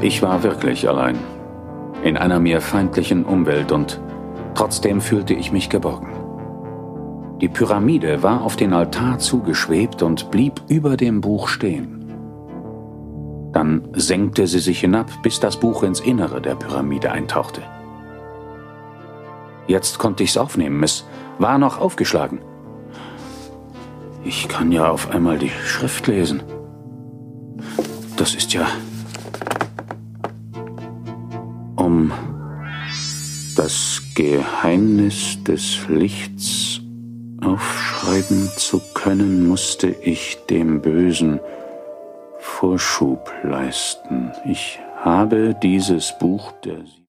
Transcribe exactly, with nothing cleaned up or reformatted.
Ich war wirklich allein, in einer mir feindlichen Umwelt, und trotzdem fühlte ich mich geborgen. Die Pyramide war auf den Altar zugeschwebt und blieb über dem Buch stehen. Dann senkte sie sich hinab, bis das Buch ins Innere der Pyramide eintauchte. Jetzt konnte ich's aufnehmen, es war noch aufgeschlagen. Ich kann ja auf einmal die Schrift lesen. Das ist ja... Um das Geheimnis des Lichts aufschreiben zu können, musste ich dem Bösen Vorschub leisten. Ich habe dieses Buch der